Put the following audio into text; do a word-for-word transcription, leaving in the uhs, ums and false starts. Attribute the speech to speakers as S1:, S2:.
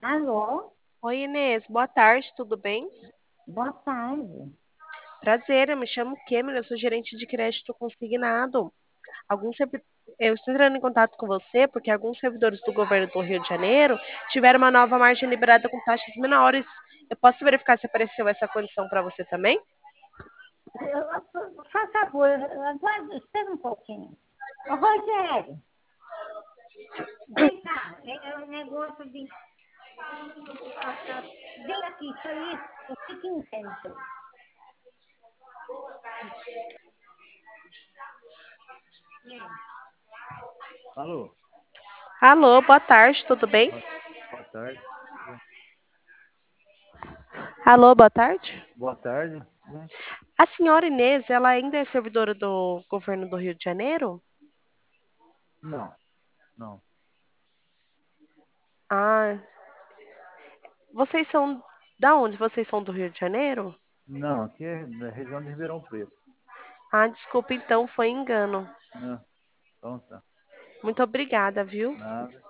S1: Alô,
S2: Oi, Inês, boa tarde, tudo bem?
S1: boa tarde.
S2: Prazer, eu me chamo Cameron, eu sou gerente de crédito consignado. Alguns servi- Eu estou entrando em contato com você porque alguns servidores do governo do Rio de Janeiro tiveram uma nova margem liberada com taxas menores. Eu posso verificar se apareceu essa condição para você também?
S1: Eu- Faz favor, aguarde, espera um pouquinho. Ô, Rogério, vem cá, é, é um negócio de. ah, ah, vem aqui, isso aí, o que que entende isso aí? Vem. Alô,
S2: Alô, boa tarde, tudo bem?
S1: boa, boa tarde.
S2: Alô, boa tarde.
S1: Boa tarde. Né?
S2: A senhora Inês, ela ainda é servidora do governo do Rio de Janeiro?
S1: Não, não.
S2: Ah, vocês são da onde? Vocês são do Rio de Janeiro?
S1: Não, aqui é da região de Ribeirão Preto.
S2: Ah, desculpa, então foi engano.
S1: Né? Então tá.
S2: Muito obrigada, viu?
S1: Nada.